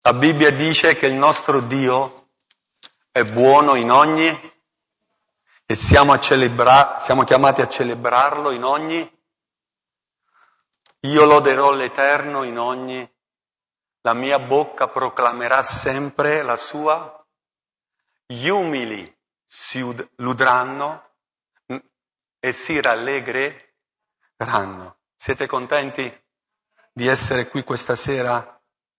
La Bibbia dice che il nostro Dio è buono in ogni e siamo chiamati a celebrarlo in ogni. Io loderò l'Eterno in ogni. La mia bocca proclamerà sempre la sua. Gli umili si ludranno e si rallegreranno. Siete contenti di essere qui questa sera?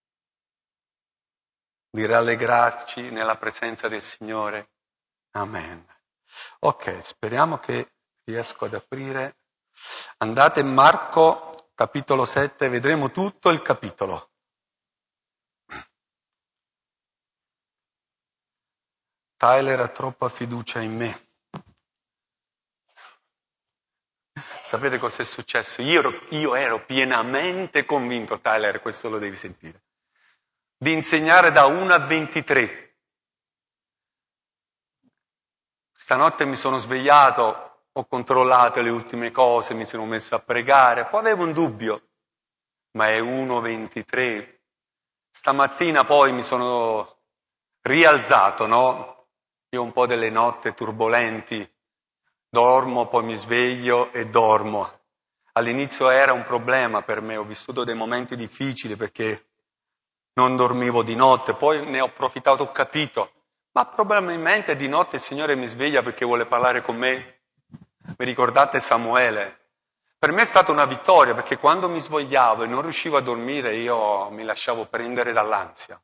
Di rallegrarci nella presenza del Signore? Amen. Ok, speriamo che riesco ad aprire. Andate in Marco, capitolo 7, vedremo tutto il capitolo. Tyler ha troppa fiducia in me. Sapete cosa è successo? Io ero pienamente convinto, Tyler, questo lo devi sentire, di insegnare da 1 a 23. Stanotte mi sono svegliato, ho controllato le ultime cose, mi sono messo a pregare, poi avevo un dubbio, ma è 1:23. Stamattina poi mi sono rialzato, no? Io ho un po' delle notte turbolenti, dormo, poi mi sveglio e dormo. All'inizio era un problema per me, ho vissuto dei momenti difficili perché non dormivo di notte, poi ne ho approfittato, ho capito, ma probabilmente di notte il Signore mi sveglia perché vuole parlare con me. Mi ricordate Samuele? Per me è stata una vittoria perché quando mi svogliavo e non riuscivo a dormire io mi lasciavo prendere dall'ansia.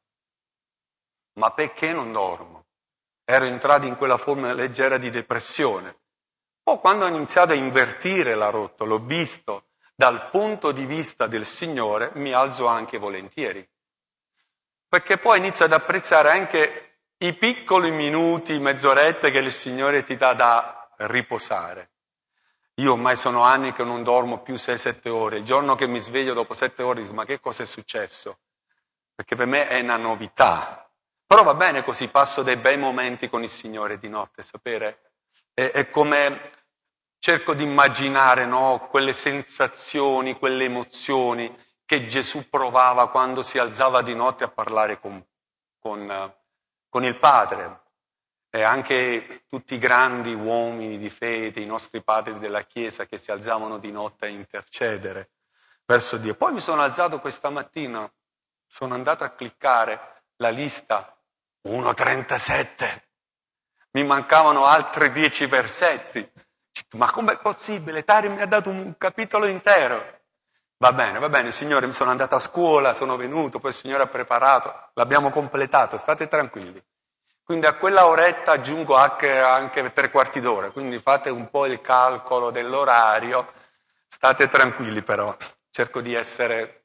Ma perché non dormo? Ero entrato in quella forma leggera di depressione. Poi quando ho iniziato a invertire la rotta, l'ho visto dal punto di vista del Signore, mi alzo anche volentieri. Perché poi inizio ad apprezzare anche i piccoli minuti, mezz'orette che il Signore ti dà da riposare. Io ormai sono anni che non dormo più 6-7 ore. Il giorno che mi sveglio dopo 7 ore dico, ma che cosa è successo? Perché per me è una novità. Però va bene così, passo dei bei momenti con il Signore di notte, sapere? È come cerco di immaginare, no? Quelle sensazioni, quelle emozioni che Gesù provava quando si alzava di notte a parlare con il Padre. E anche tutti i grandi uomini di fede, i nostri padri della Chiesa che si alzavano di notte a intercedere verso Dio. Poi mi sono alzato questa mattina, sono andato a cliccare la lista 1:37. Mi mancavano altri 10 versetti. Ma com'è possibile? Tari mi ha dato un capitolo intero. Va bene, Signore, mi sono andato a scuola, sono venuto, poi il Signore ha preparato, l'abbiamo completato, state tranquilli. Quindi a quella oretta aggiungo anche 3/4 d'ora, quindi fate un po' il calcolo dell'orario, state tranquilli però, cerco di essere.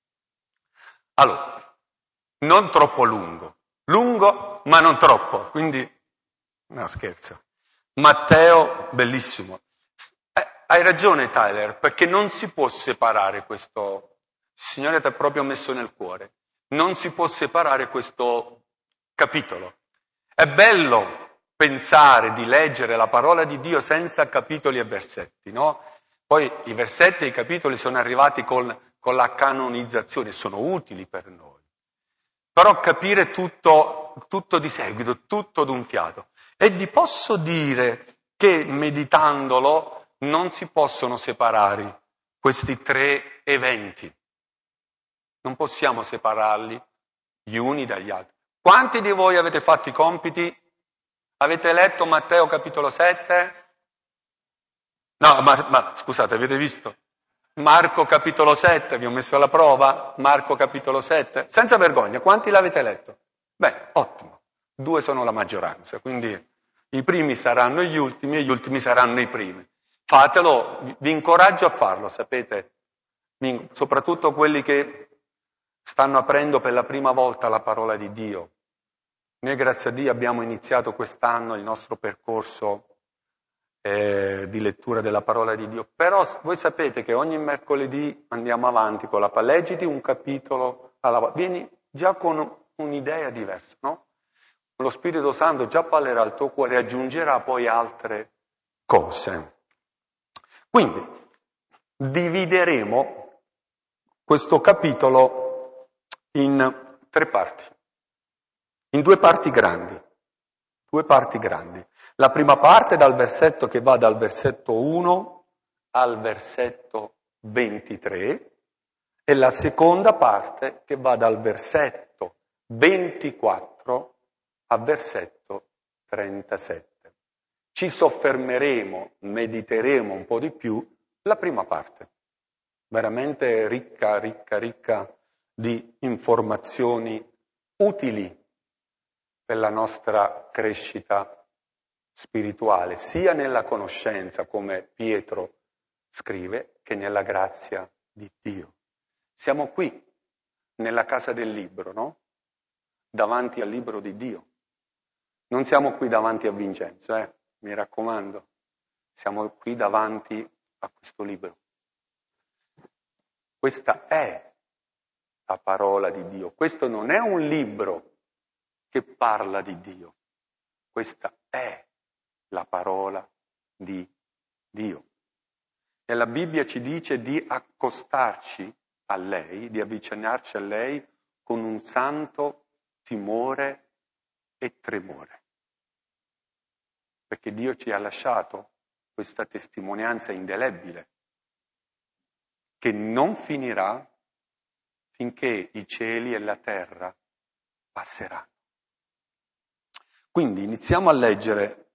Allora, non troppo lungo ma non troppo, quindi, no scherzo. Matteo, bellissimo. Hai ragione Tyler, perché non si può separare questo, il Signore ti ha proprio messo nel cuore, non si può separare questo capitolo. È bello pensare di leggere la parola di Dio senza capitoli e versetti, no? Poi i versetti e i capitoli sono arrivati con la canonizzazione, sono utili per noi. Però capire tutto di seguito, tutto d'un fiato. E vi posso dire che meditandolo non si possono separare questi 3 eventi. Non possiamo separarli gli uni dagli altri. Quanti di voi avete fatto i compiti? Avete letto Matteo capitolo 7? No, ma scusate, avete visto? Marco capitolo 7, vi ho messo alla prova? Marco capitolo 7? Senza vergogna, quanti l'avete letto? Beh, ottimo. 2 sono la maggioranza, quindi i primi saranno gli ultimi e gli ultimi saranno i primi. Fatelo, vi incoraggio a farlo, sapete? Soprattutto quelli che stanno aprendo per la prima volta la parola di Dio. Noi, grazie a Dio, abbiamo iniziato quest'anno il nostro percorso di lettura della parola di Dio, però voi sapete che ogni mercoledì andiamo avanti con leggiti un capitolo alla volta, vieni già con un'idea diversa, no? Lo Spirito Santo già parlerà al tuo cuore e aggiungerà poi altre cose. Quindi divideremo questo capitolo in 3 parti, in 2 parti grandi. 2 parti grandi. La prima parte dal versetto che va dal versetto 1 al versetto 23 e la seconda parte che va dal versetto 24 al versetto 37. Ci soffermeremo, mediteremo un po' di più la prima parte, veramente ricca di informazioni utili per la nostra crescita spirituale, sia nella conoscenza, come Pietro scrive, che nella grazia di Dio. Siamo qui, nella casa del libro, no? Davanti al libro di Dio. Non siamo qui davanti a Vincenzo, mi raccomando. Siamo qui davanti a questo libro. Questa è la parola di Dio. Questo non è un libro che parla di Dio. Questa è la parola di Dio. E la Bibbia ci dice di accostarci a lei, di avvicinarci a lei con un santo timore e tremore. Perché Dio ci ha lasciato questa testimonianza indelebile che non finirà finché i cieli e la terra passeranno. Quindi iniziamo a leggere,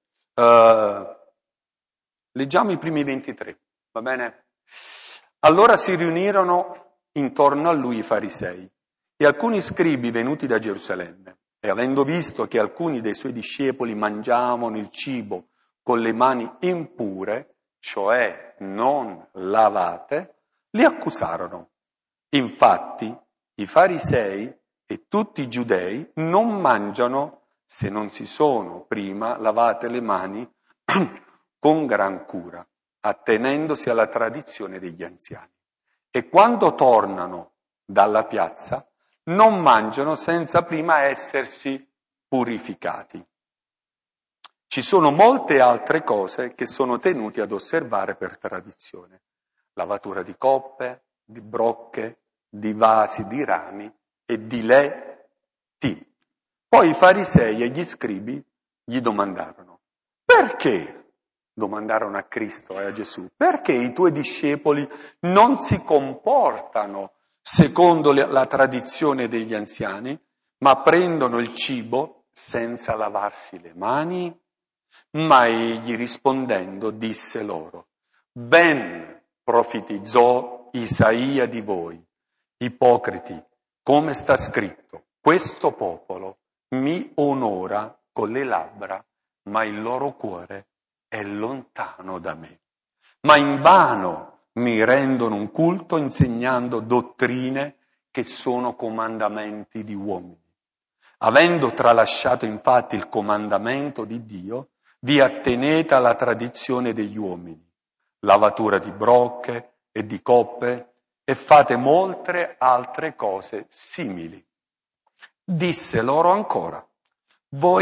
leggiamo i primi 23, va bene? Allora si riunirono intorno a lui i farisei e alcuni scribi venuti da Gerusalemme, e avendo visto che alcuni dei suoi discepoli mangiavano il cibo con le mani impure, cioè non lavate, li accusarono. Infatti i farisei e tutti i giudei non mangiano se non si sono prima lavate le mani con gran cura, attenendosi alla tradizione degli anziani. E quando tornano dalla piazza, non mangiano senza prima essersi purificati. Ci sono molte altre cose che sono tenuti ad osservare per tradizione. Lavatura di coppe, di brocche, di vasi, di rami e di letti. Poi i farisei e gli scribi gli domandarono: perché? Domandarono a Cristo e a Gesù: perché i tuoi discepoli non si comportano secondo la tradizione degli anziani, ma prendono il cibo senza lavarsi le mani? Ma egli rispondendo disse loro: ben profetizzò Isaia di voi, ipocriti, come sta scritto: questo popolo mi onora con le labbra, ma il loro cuore è lontano da me. Ma invano mi rendono un culto insegnando dottrine che sono comandamenti di uomini. Avendo tralasciato infatti il comandamento di Dio, vi attenete alla tradizione degli uomini, lavatura di brocche e di coppe, e fate molte altre cose simili. Disse loro ancora: voi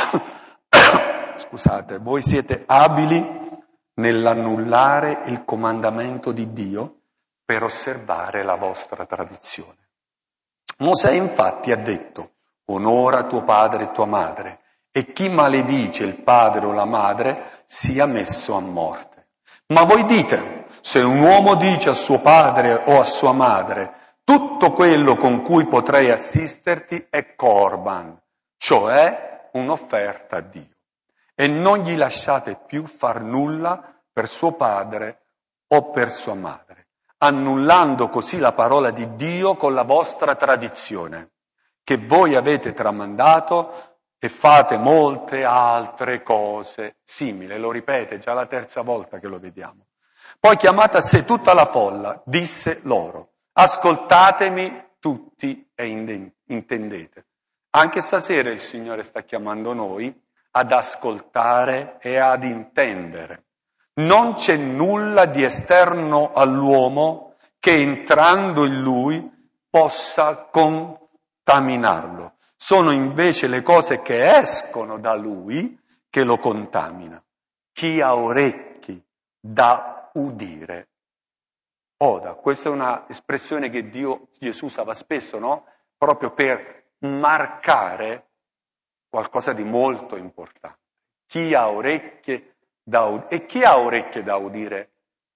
voi siete abili nell'annullare il comandamento di Dio per osservare la vostra tradizione. Mosè infatti ha detto: onora tuo padre e tua madre, e chi maledice il padre o la madre sia messo a morte. Ma voi dite: se un uomo dice a suo padre o a sua madre: tutto quello con cui potrei assisterti è corban, cioè un'offerta a Dio, e non gli lasciate più far nulla per suo padre o per sua madre, annullando così la parola di Dio con la vostra tradizione, che voi avete tramandato, e fate molte altre cose simili. Lo ripete, già la terza volta che lo vediamo. Poi chiamata a sé tutta la folla, disse loro: ascoltatemi tutti e intendete. Anche stasera il Signore sta chiamando noi ad ascoltare e ad intendere. Non c'è nulla di esterno all'uomo che entrando in lui possa contaminarlo. Sono invece le cose che escono da lui che lo contamina. Chi ha orecchi da udire oda. Questa è una espressione che Gesù usava spesso, no? Proprio per marcare qualcosa di molto importante. Chi ha orecchie da udire, e chi ha orecchie da udire?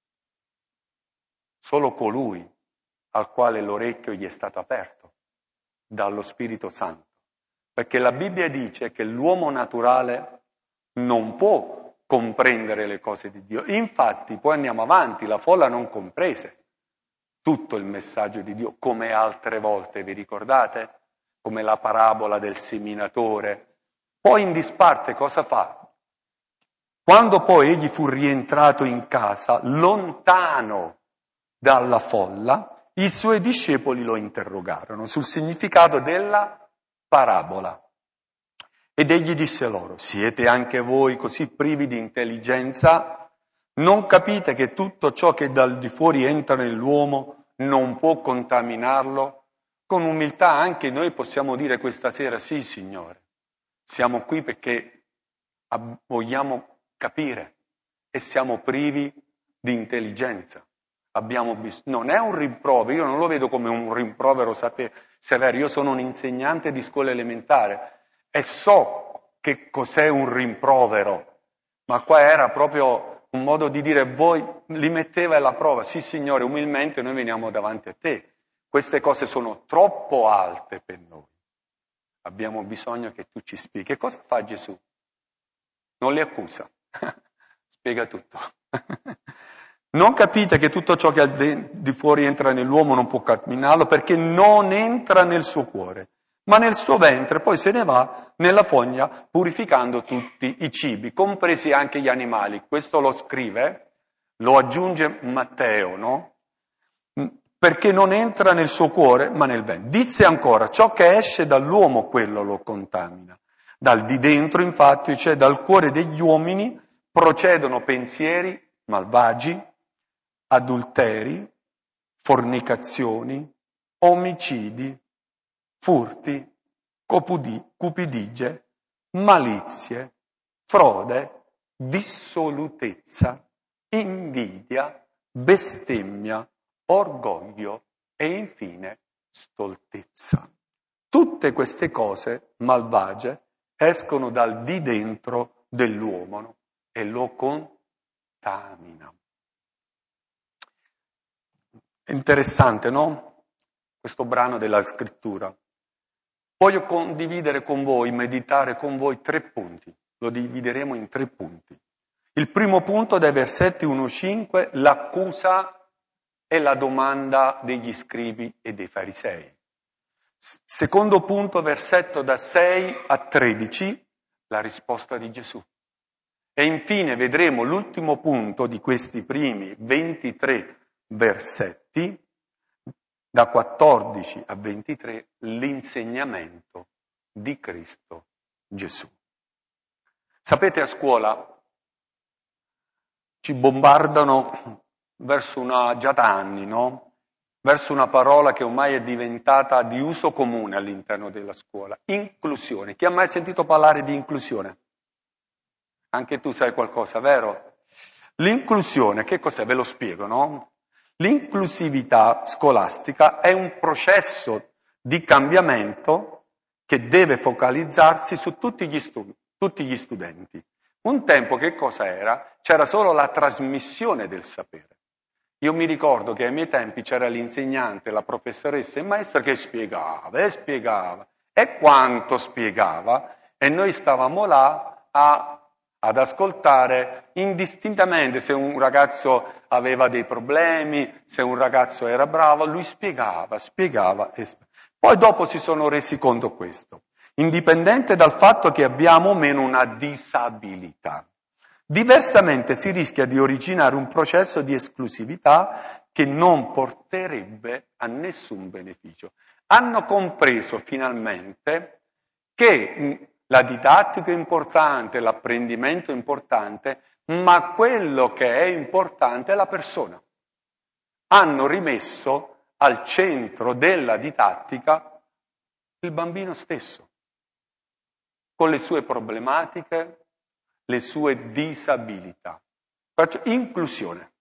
Solo colui al quale l'orecchio gli è stato aperto dallo Spirito Santo. Perché la Bibbia dice che l'uomo naturale non può comprendere le cose di Dio. Infatti, poi andiamo avanti, la folla non comprese tutto il messaggio di Dio, come altre volte, vi ricordate? Come la parabola del seminatore. Poi in disparte cosa fa? Quando poi egli fu rientrato in casa, lontano dalla folla, i suoi discepoli lo interrogarono sul significato della parabola. Ed egli disse loro: siete anche voi così privi di intelligenza? Non capite che tutto ciò che dal di fuori entra nell'uomo non può contaminarlo? Con umiltà anche noi possiamo dire questa sera: sì, Signore, siamo qui perché vogliamo capire e siamo privi di intelligenza. Non è un rimprovero, io non lo vedo come un rimprovero severo, io sono un insegnante di scuola elementare e so che cos'è un rimprovero, ma qua era proprio un modo di dire: voi li metteva alla prova. Sì, Signore, umilmente noi veniamo davanti a te, queste cose sono troppo alte per noi, abbiamo bisogno che tu ci spieghi. Che cosa fa Gesù? Non li accusa, spiega tutto. Non capite che tutto ciò che al di fuori entra nell'uomo non può camminarlo, perché non entra nel suo cuore, ma nel suo ventre, poi se ne va nella fogna purificando tutti i cibi, compresi anche gli animali. Questo lo scrive, lo aggiunge Matteo, no? Perché non entra nel suo cuore, ma nel ventre. Disse ancora: ciò che esce dall'uomo, quello lo contamina. Dal di dentro, infatti, cioè dal cuore degli uomini, procedono pensieri malvagi, adulteri, fornicazioni, omicidi, furti, cupidigie, malizie, frode, dissolutezza, invidia, bestemmia, orgoglio e infine stoltezza. Tutte queste cose malvagie escono dal di dentro dell'uomo e lo contaminano. È interessante, no? Questo brano della scrittura. Voglio condividere con voi, meditare con voi 3 punti. Lo divideremo in 3 punti. Il primo punto dai versetti 1-5, l'accusa e la domanda degli scribi e dei farisei. Secondo punto, versetto da 6-13, la risposta di Gesù. E infine vedremo l'ultimo punto di questi primi 23 versetti, da 14-23, l'insegnamento di Cristo Gesù. Sapete, a scuola ci bombardano già da anni, no? Verso una parola che ormai è diventata di uso comune all'interno della scuola: inclusione. Chi ha mai sentito parlare di inclusione? Anche tu sai qualcosa, vero? L'inclusione, che cos'è? Ve lo spiego, no? L'inclusività scolastica è un processo di cambiamento che deve focalizzarsi su tutti gli studenti. Un tempo che cosa era? C'era solo la trasmissione del sapere. Io mi ricordo che ai miei tempi c'era l'insegnante, la professoressa e il maestro che spiegava, e quanto spiegava, e noi stavamo là ad ascoltare indistintamente se un ragazzo aveva dei problemi, se un ragazzo era bravo, lui spiegava. Poi dopo si sono resi conto questo, indipendente dal fatto che abbiamo o meno una disabilità. Diversamente si rischia di originare un processo di esclusività che non porterebbe a nessun beneficio. Hanno compreso finalmente che la didattica è importante, l'apprendimento è importante, ma quello che è importante è la persona. Hanno rimesso al centro della didattica il bambino stesso, con le sue problematiche, le sue disabilità. Perciò inclusione.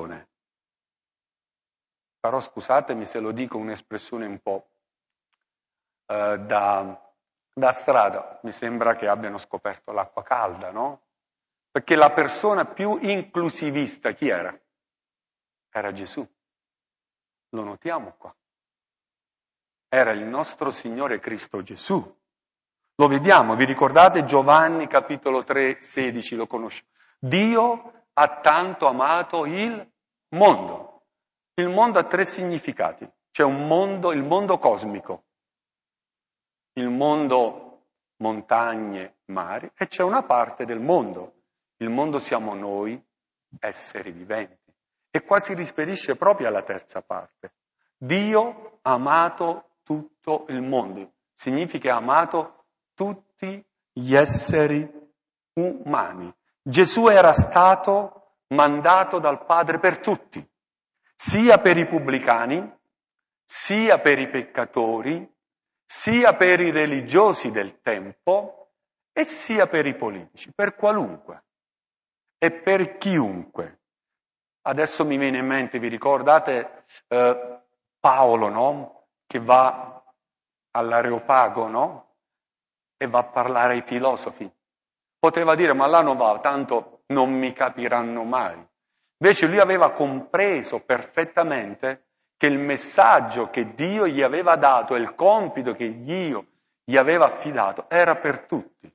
Però scusatemi se lo dico un'espressione un po' da strada, mi sembra che abbiano scoperto l'acqua calda, no? Perché la persona più inclusivista chi era? Era Gesù. Lo notiamo qua. Era il nostro Signore Cristo Gesù. Lo vediamo, vi ricordate Giovanni capitolo 3, 16, lo conosciamo. Dio ha tanto amato il mondo. Il mondo ha tre significati. C'è un mondo, il mondo cosmico, il mondo montagne, mari, e c'è una parte del mondo. Il mondo siamo noi, esseri viventi. E qua si riferisce proprio alla terza parte. Dio ha amato tutto il mondo. Significa ha amato tutti gli esseri umani. Gesù era stato mandato dal Padre per tutti, sia per i pubblicani, sia per i peccatori, sia per i religiosi del tempo e sia per i politici, per qualunque e per chiunque. Adesso mi viene in mente, vi ricordate Paolo, no? Che va all'Areopago, no? E va a parlare ai filosofi. Poteva dire, ma là non va, tanto non mi capiranno mai. Invece lui aveva compreso perfettamente che il messaggio che Dio gli aveva dato e il compito che Dio gli aveva affidato era per tutti.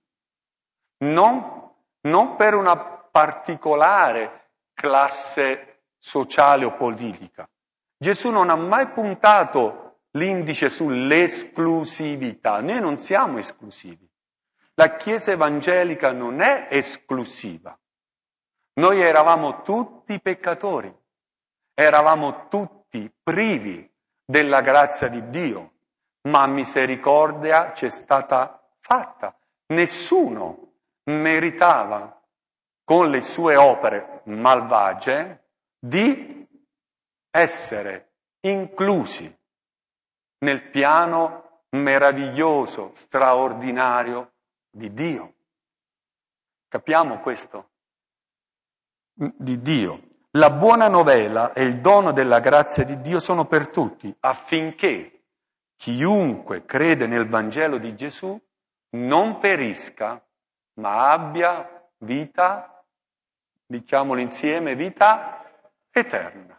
Non per una particolare classe sociale o politica. Gesù non ha mai puntato l'indice sull'esclusività. Noi non siamo esclusivi. La Chiesa evangelica non è esclusiva. Noi eravamo tutti peccatori, eravamo tutti privi della grazia di Dio, ma misericordia ci è stata fatta. Nessuno meritava, con le sue opere malvagie, di essere inclusi nel piano meraviglioso, straordinario di Dio. Capiamo questo? Di Dio. La buona novella e il dono della grazia di Dio sono per tutti, affinché chiunque crede nel Vangelo di Gesù non perisca, ma abbia vita, diciamolo insieme, vita eterna.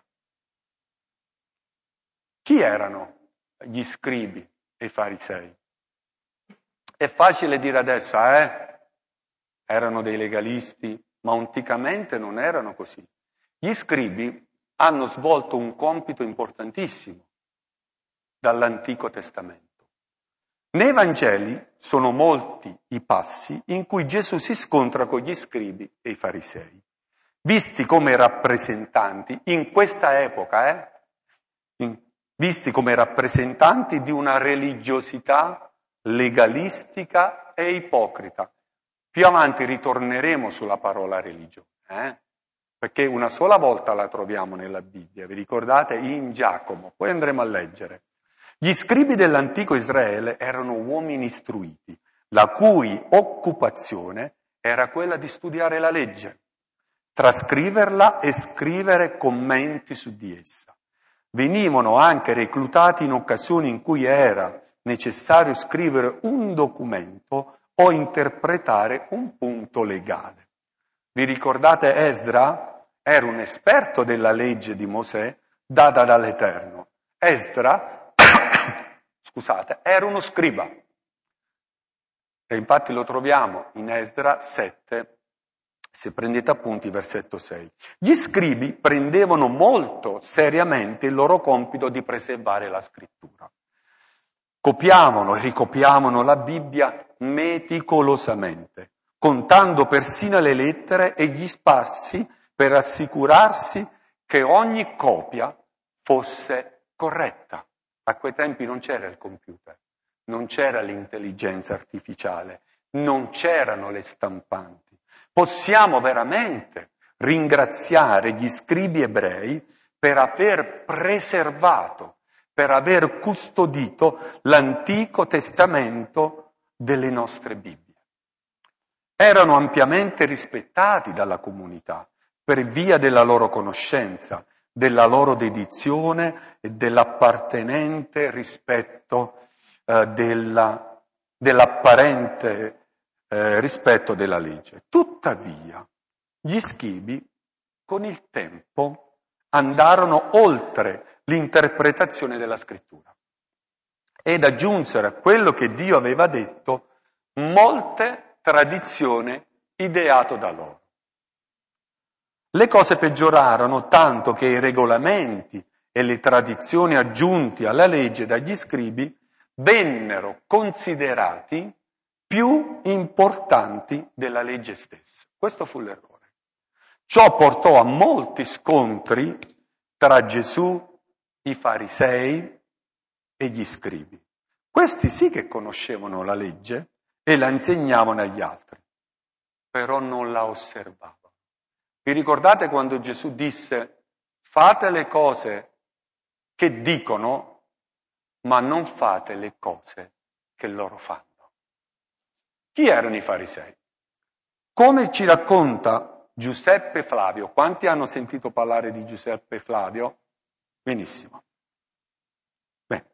Chi erano gli scribi e i farisei? È facile dire adesso, erano dei legalisti, ma anticamente non erano così. Gli scribi hanno svolto un compito importantissimo dall'Antico Testamento. Nei Vangeli sono molti i passi in cui Gesù si scontra con gli scribi e i farisei, visti come rappresentanti, in questa epoca, visti come rappresentanti di una religiosità legalistica e ipocrita. Più avanti ritorneremo sulla parola religione, perché una sola volta la troviamo nella Bibbia, vi ricordate? In Giacomo, poi andremo a leggere. Gli scribi dell'antico Israele erano uomini istruiti, la cui occupazione era quella di studiare la legge, trascriverla e scrivere commenti su di essa. Venivano anche reclutati in occasioni in cui era necessario scrivere un documento o interpretare un punto legale. Vi ricordate Esdra? Era un esperto della legge di Mosè data dall'Eterno. Esdra, scusate, era uno scriba. E infatti lo troviamo in Esdra 7, se prendete appunti, versetto 6. Gli scribi prendevano molto seriamente il loro compito di preservare la scrittura. Copiavano e ricopiavano la Bibbia meticolosamente, contando persino le lettere e gli spazi per assicurarsi che ogni copia fosse corretta. A quei tempi non c'era il computer, non c'era l'intelligenza artificiale, non c'erano le stampanti. Possiamo veramente ringraziare gli scribi ebrei per aver preservato, per aver custodito l'Antico Testamento delle nostre Bibbie. Erano ampiamente rispettati dalla comunità per via della loro conoscenza, della loro dedizione e dell'appartenente rispetto dell'apparente rispetto della legge. Tuttavia, gli scribi con il tempo andarono oltre l'interpretazione della scrittura ed aggiunsero a quello che Dio aveva detto molte tradizioni ideate da loro. Le cose peggiorarono tanto che i regolamenti e le tradizioni aggiunti alla legge dagli scribi vennero considerati più importanti della legge stessa. Questo fu l'errore. Ciò portò a molti scontri tra Gesù, i farisei e gli scribi. Questi sì che conoscevano la legge e la insegnavano agli altri, però non la osservavano. Vi ricordate quando Gesù disse: fate le cose che dicono, ma non fate le cose che loro fanno. Chi erano i farisei? Come ci racconta Giuseppe Flavio. Quanti hanno sentito parlare di Giuseppe Flavio? Benissimo. Beh,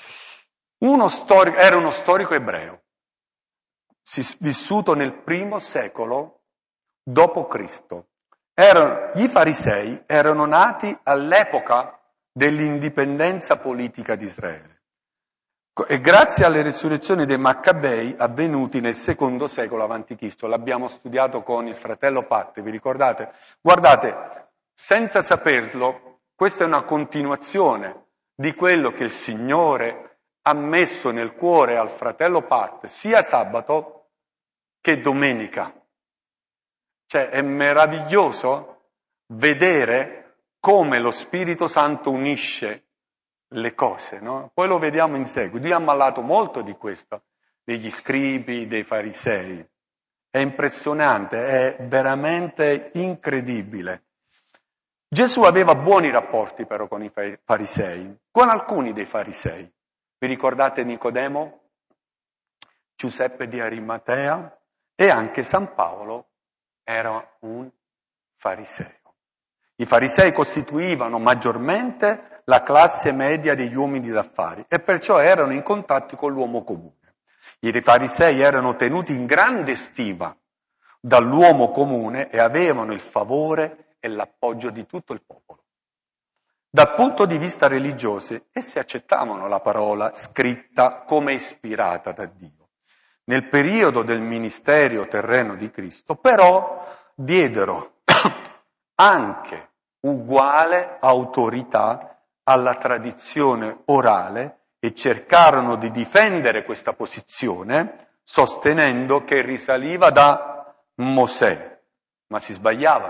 era uno storico ebreo, vissuto nel primo secolo dopo Cristo. I farisei erano nati all'epoca dell'indipendenza politica di Israele e grazie alle risurrezioni dei Maccabei avvenuti nel secondo secolo a.C. L'abbiamo studiato con il fratello Pat, vi ricordate? Guardate, senza saperlo, questa è una continuazione di quello che il Signore ha messo nel cuore al fratello Pat sia sabato che domenica. Cioè è meraviglioso vedere come lo Spirito Santo unisce le cose, no? Poi lo vediamo in seguito. Dio ha parlato molto di questo, degli scribi, dei farisei. È impressionante, è veramente incredibile. Gesù aveva buoni rapporti però con i farisei, con alcuni dei farisei. Vi ricordate Nicodemo? Giuseppe di Arimatea e anche San Paolo era un fariseo. I farisei costituivano maggiormente la classe media degli uomini d'affari e perciò erano in contatto con l'uomo comune. I farisei erano tenuti in grande stima dall'uomo comune e avevano il favore e l'appoggio di tutto il popolo. Dal punto di vista religioso, essi accettavano la parola scritta come ispirata da Dio. Nel periodo del ministero terreno di Cristo, però, diedero anche uguale autorità alla tradizione orale e cercarono di difendere questa posizione sostenendo che risaliva da Mosè, ma si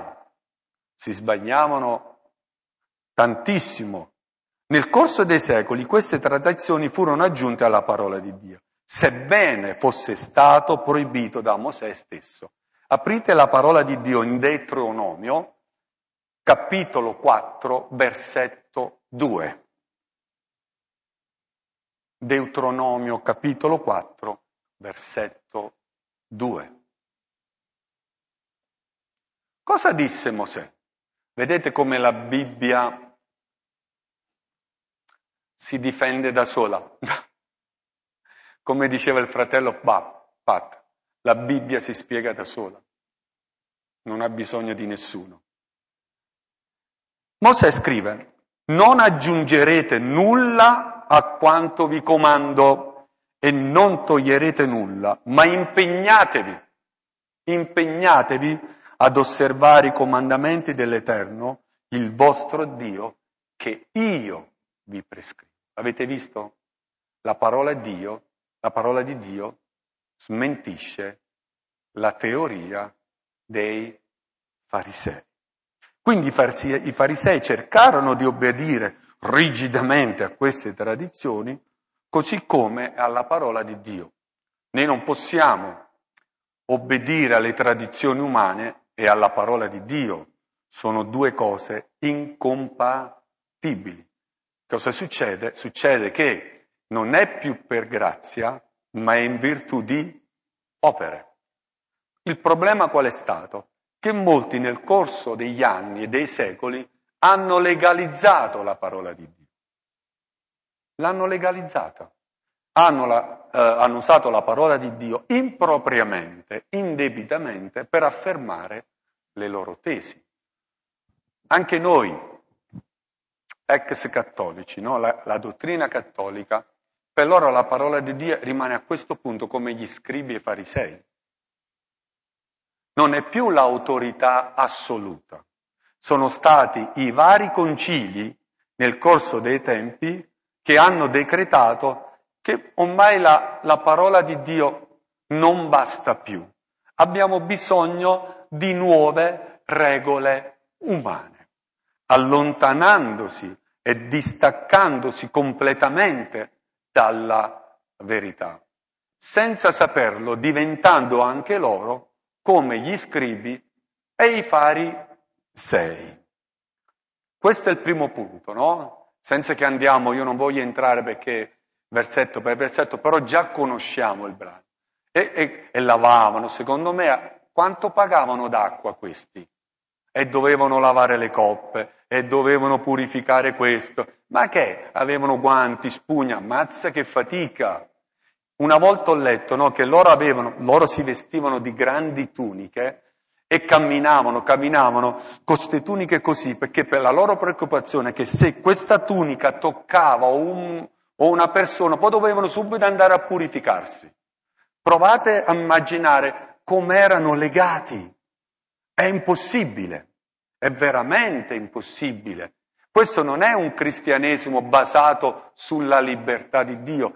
sbagliavano tantissimo. Nel corso dei secoli queste tradizioni furono aggiunte alla parola di Dio, sebbene fosse stato proibito da Mosè stesso. Aprite la parola di Dio in Deuteronomio, capitolo 4, versetto 2. Deuteronomio, capitolo 4, versetto 2. Cosa disse Mosè? Vedete come la Bibbia si difende da sola. Come diceva il fratello Pat, la Bibbia si spiega da sola. Non ha bisogno di nessuno. Mosè scrive: non aggiungerete nulla a quanto vi comando e non toglierete nulla, ma impegnatevi ad osservare i comandamenti dell'Eterno, il vostro Dio, che io vi prescrivo. Avete visto? La parola di Dio smentisce la teoria dei farisei. Quindi i farisei cercarono di obbedire rigidamente a queste tradizioni, così come alla parola di Dio. Noi non possiamo obbedire alle tradizioni umane e alla parola di Dio. Sono due cose incompatibili. Cosa succede? Succede che non è più per grazia, ma è in virtù di opere. Il problema qual è stato? Che molti nel corso degli anni e dei secoli hanno legalizzato la parola di Dio. L'hanno legalizzata. hanno usato la parola di Dio impropriamente, indebitamente, per affermare le loro tesi. Anche noi, ex cattolici, no? La dottrina cattolica, per loro la parola di Dio rimane a questo punto come gli scribi e i farisei. Non è più l'autorità assoluta. Sono stati i vari concili nel corso dei tempi che hanno decretato che ormai la parola di Dio non basta più. Abbiamo bisogno di nuove regole umane, allontanandosi e distaccandosi completamente dalla verità, senza saperlo, diventando anche loro come gli scribi e i farisei. Questo è il primo punto, no? Senza che andiamo, io non voglio entrare perché versetto per versetto, però già conosciamo il brano. E lavavano, secondo me, quanto pagavano d'acqua questi? E dovevano lavare le coppe, e dovevano purificare questo. Ma che? Avevano guanti, spugna, ammazza che fatica! Una volta ho letto, no, che loro si vestivano di grandi tuniche e camminavano con queste tuniche così, perché per la loro preoccupazione che se questa tunica toccava o una persona, poi dovevano subito andare a purificarsi. Provate a immaginare com'erano legati. È impossibile, è veramente impossibile. Questo non è un cristianesimo basato sulla libertà di Dio.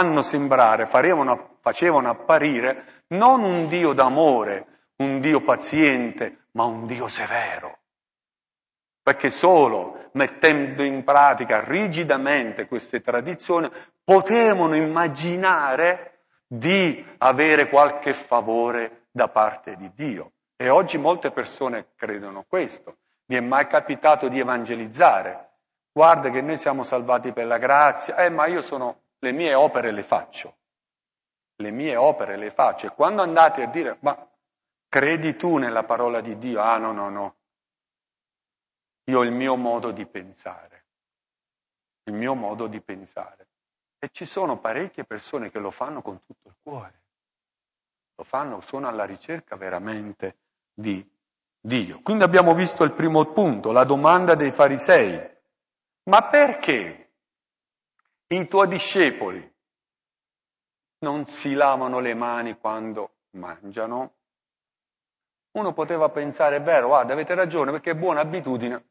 Facevano apparire non un Dio d'amore, un Dio paziente, ma un Dio severo. Perché solo mettendo in pratica rigidamente queste tradizioni potevano immaginare di avere qualche favore da parte di Dio. E oggi molte persone credono questo. Vi è mai capitato di evangelizzare? Guarda che noi siamo salvati per la grazia, ma le mie opere le faccio. Le mie opere le faccio. E quando andate a dire, ma credi tu nella parola di Dio? Ah, no. Io ho il mio modo di pensare. Il mio modo di pensare. E ci sono parecchie persone che lo fanno con tutto il cuore. Sono alla ricerca veramente di Dio. Quindi abbiamo visto il primo punto, la domanda dei farisei. Ma perché i tuoi discepoli non si lavano le mani quando mangiano? Uno poteva pensare, è vero, guarda, avete ragione, perché è buona abitudine.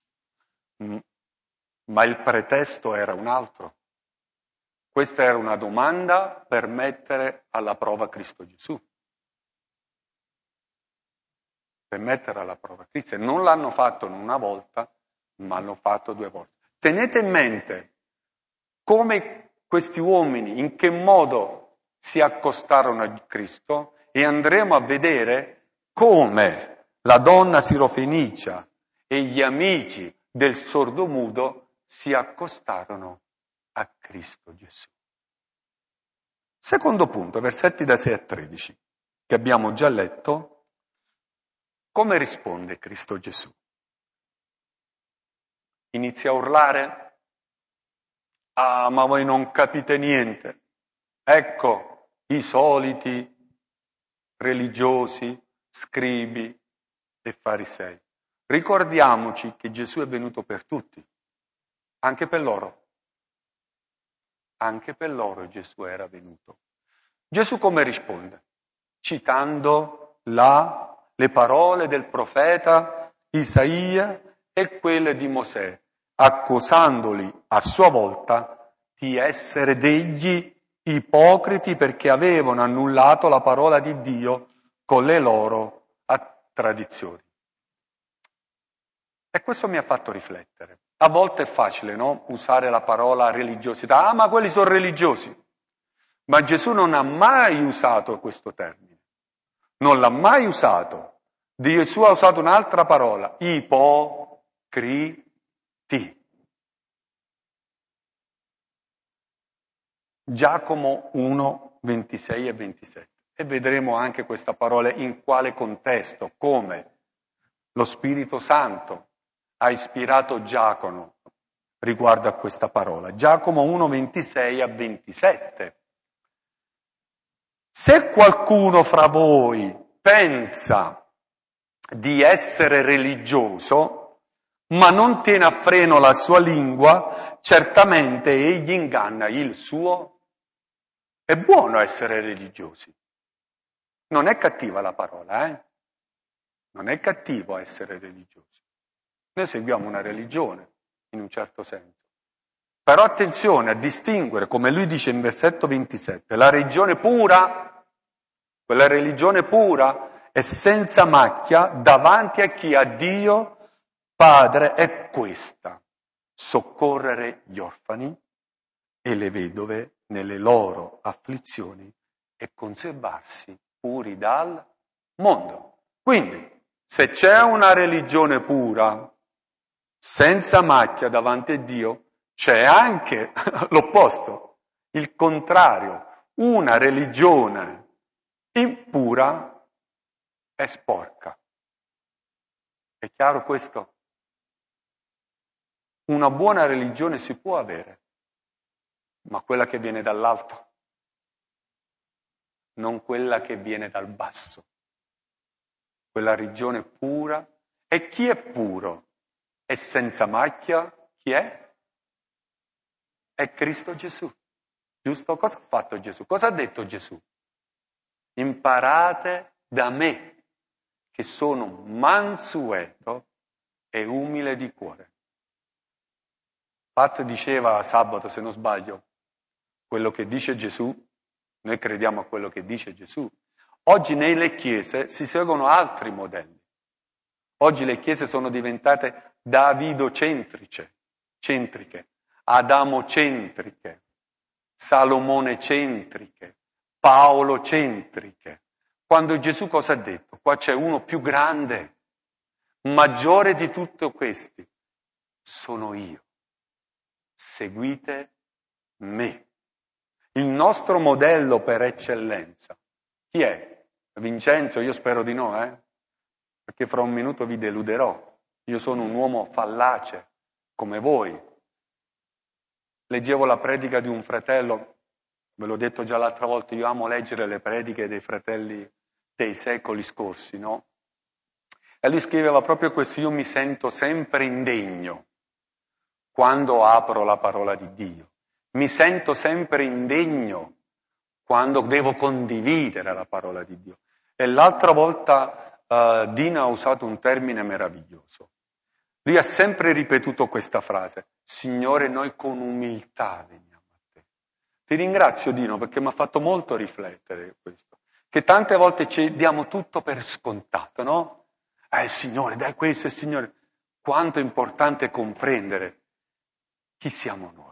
Ma il pretesto era un altro. Questa era una domanda per mettere alla prova Cristo Gesù. Per mettere alla prova Cristo. E non l'hanno fatto una volta, ma l'hanno fatto 2 volte. Tenete in mente come questi uomini, in che modo si accostarono a Cristo, e andremo a vedere come la donna sirofenicia e gli amici del sordomudo si accostarono a Cristo Gesù. Secondo punto, versetti da 6 a 13, che abbiamo già letto. Come risponde Cristo Gesù? Inizia a urlare? Ah, ma voi non capite niente. Ecco i soliti religiosi, scribi e farisei. Ricordiamoci che Gesù è venuto per tutti, anche per loro. Anche per loro Gesù era venuto. Gesù come risponde? Citando le parole del profeta Isaia e quelle di Mosè, accusandoli a sua volta di essere degli ipocriti perché avevano annullato la parola di Dio con le loro tradizioni. E questo mi ha fatto riflettere. A volte è facile, no? Usare la parola religiosità. Ah, ma quelli sono religiosi. Ma Gesù non ha mai usato questo termine. Non l'ha mai usato. Gesù ha usato un'altra parola, ipocriti. Giacomo 1, 26 e 27. E vedremo anche questa parola in quale contesto, come lo Spirito Santo ha ispirato Giacomo riguardo a questa parola. Giacomo 1, 26 a 27. Se qualcuno fra voi pensa di essere religioso, ma non tiene a freno la sua lingua, certamente egli inganna il suo. È buono essere religiosi. Non è cattiva la parola, Non è cattivo essere religiosi. Noi seguiamo una religione, in un certo senso. Però attenzione a distinguere, come lui dice in versetto 27, la religione pura, quella religione pura e senza macchia davanti a chi ha Dio Padre è questa: soccorrere gli orfani e le vedove nelle loro afflizioni e conservarsi puri dal mondo. Quindi, se c'è una religione pura, senza macchia davanti a Dio, c'è anche l'opposto, il contrario, una religione impura e sporca. È chiaro questo? Una buona religione si può avere, ma quella che viene dall'alto, non quella che viene dal basso. Quella religione pura. E chi è puro e senza macchia? Chi è? È Cristo Gesù. Giusto? Cosa ha fatto Gesù? Cosa ha detto Gesù? Imparate da me, che sono mansueto e umile di cuore. Pat diceva sabato, se non sbaglio, quello che dice Gesù, noi crediamo a quello che dice Gesù. Oggi nelle chiese si seguono altri modelli. Oggi le chiese sono diventate davidocentriche, adamocentriche, salomonecentriche, paolocentriche. Quando Gesù cosa ha detto? Qua c'è uno più grande, maggiore di tutti questi. Sono io. Seguite me. Il nostro modello per eccellenza. Chi è? Vincenzo? Io spero di no, perché fra un minuto vi deluderò. Io sono un uomo fallace, come voi. Leggevo la predica di un fratello, ve l'ho detto già l'altra volta, io amo leggere le prediche dei fratelli dei secoli scorsi, no? E lui scriveva proprio questo: io mi sento sempre indegno quando apro la parola di Dio. Mi sento sempre indegno quando devo condividere la parola di Dio. E l'altra volta Dina ha usato un termine meraviglioso. Lui ha sempre ripetuto questa frase: Signore, noi con umiltà veniamo a te. Ti ringrazio, Dino, perché mi ha fatto molto riflettere questo. Che tante volte ci diamo tutto per scontato, no? Signore, dai questo, Signore. Quanto è importante comprendere chi siamo noi.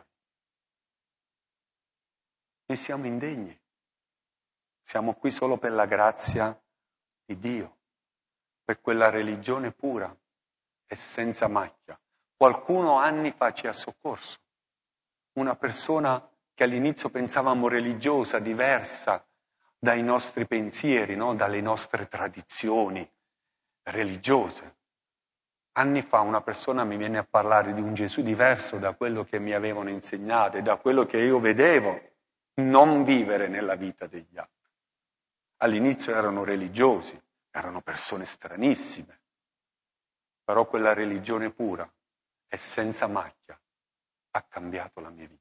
Noi siamo indegni. Siamo qui solo per la grazia di Dio, per quella religione pura e senza macchia. Qualcuno anni fa ci ha soccorso. Una persona che all'inizio pensavamo religiosa, diversa dai nostri pensieri, no? Dalle nostre tradizioni religiose. Anni fa una persona mi viene a parlare di un Gesù diverso da quello che mi avevano insegnato e da quello che io vedevo non vivere nella vita degli altri. All'inizio erano religiosi, erano persone stranissime, però quella religione pura e senza macchia ha cambiato la mia vita.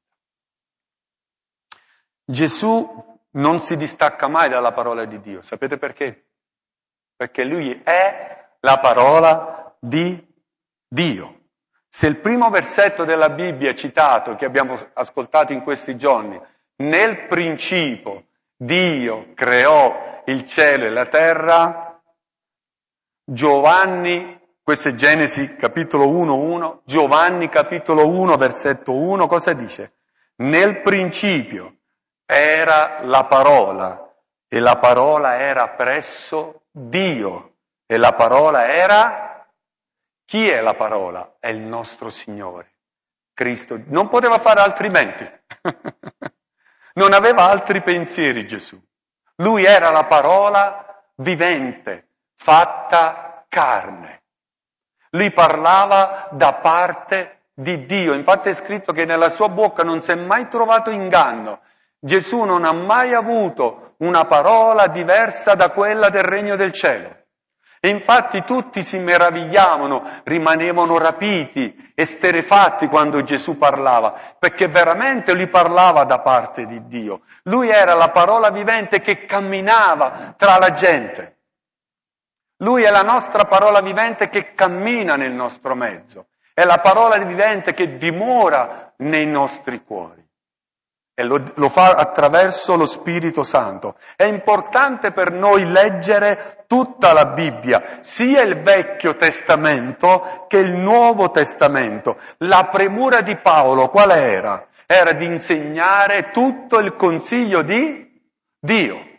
Gesù non si distacca mai dalla parola di Dio, sapete perché? Perché lui è la parola di Dio. Se il primo versetto della Bibbia citato, che abbiamo ascoltato in questi giorni, nel principio Dio creò il cielo e la terra, Giovanni, questo è Genesi capitolo 1, Giovanni capitolo 1 versetto 1, cosa dice? Nel principio era la parola e la parola era presso Dio e la parola era... Chi è la parola? È il nostro Signore, Cristo. Non poteva fare altrimenti. Non aveva altri pensieri Gesù. Lui era la parola vivente, fatta carne. Lui parlava da parte di Dio. Infatti è scritto che nella sua bocca non si è mai trovato inganno. Gesù non ha mai avuto una parola diversa da quella del regno del cielo. E infatti tutti si meravigliavano, rimanevano rapiti, esterrefatti quando Gesù parlava, perché veramente lui parlava da parte di Dio. Lui era la parola vivente che camminava tra la gente. Lui è la nostra parola vivente che cammina nel nostro mezzo. È la parola vivente che dimora nei nostri cuori. E lo fa attraverso lo Spirito Santo. È importante per noi leggere tutta la Bibbia, sia il Vecchio Testamento che il Nuovo Testamento. La premura di Paolo qual era? Era di insegnare tutto il consiglio di Dio.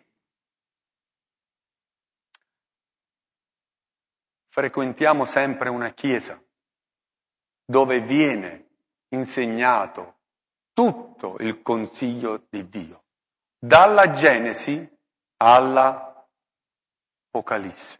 Frequentiamo sempre una chiesa dove viene insegnato tutto il consiglio di Dio, dalla Genesi alla Apocalisse.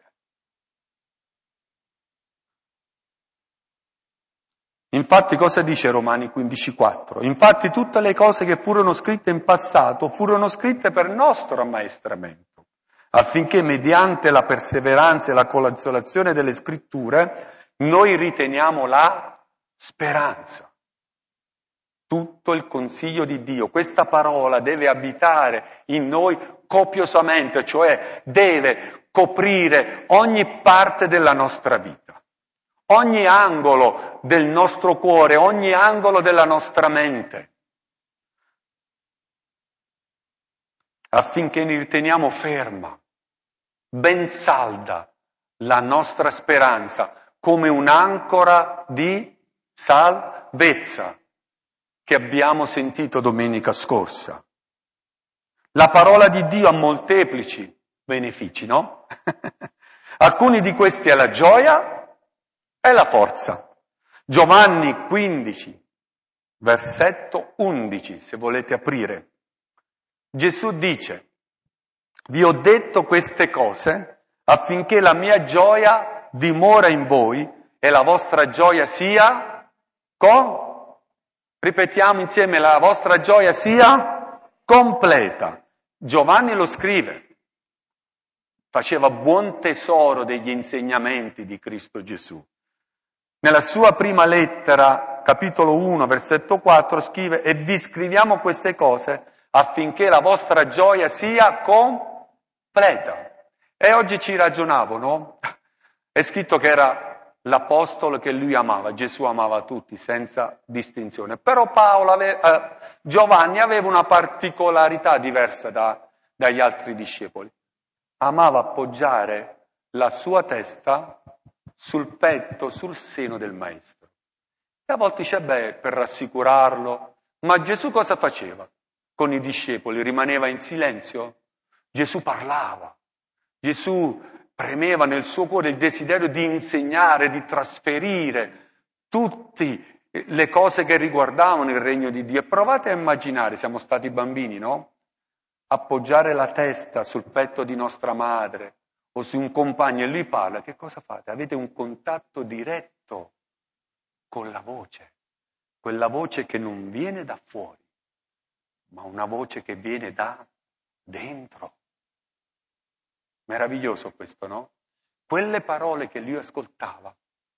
Infatti cosa dice Romani 15,4? Infatti tutte le cose che furono scritte in passato furono scritte per nostro ammaestramento, affinché mediante la perseveranza e la consolazione delle scritture noi riteniamo la speranza. Tutto il consiglio di Dio. Questa parola deve abitare in noi copiosamente, cioè deve coprire ogni parte della nostra vita, ogni angolo del nostro cuore, ogni angolo della nostra mente, affinché ne riteniamo ferma, ben salda la nostra speranza come un'ancora di salvezza che abbiamo sentito domenica scorsa. La parola di Dio ha molteplici benefici, no? Alcuni di questi è la gioia e la forza. Giovanni 15, versetto 11, se volete aprire. Gesù dice: vi ho detto queste cose affinché la mia gioia dimora in voi e la vostra gioia sia Ripetiamo insieme, la vostra gioia sia completa. Giovanni lo scrive, faceva buon tesoro degli insegnamenti di Cristo Gesù. Nella sua prima lettera, capitolo 1, versetto 4, scrive: e vi scriviamo queste cose affinché la vostra gioia sia completa. E oggi ci ragionavo, no? È scritto che era l'apostolo che lui amava, Gesù amava tutti senza distinzione, però Giovanni aveva una particolarità diversa dagli altri discepoli. Amava appoggiare la sua testa sul petto, sul seno del maestro. E a volte dice, per rassicurarlo, ma Gesù cosa faceva con i discepoli? Rimaneva in silenzio? Gesù parlava, Gesù premeva nel suo cuore il desiderio di insegnare, di trasferire tutte le cose che riguardavano il regno di Dio. Provate a immaginare, siamo stati bambini, no? Appoggiare la testa sul petto di nostra madre o su un compagno e lui parla, che cosa fate? Avete un contatto diretto con la voce, quella voce che non viene da fuori, ma una voce che viene da dentro. Meraviglioso questo, no? Quelle parole che lui ascoltava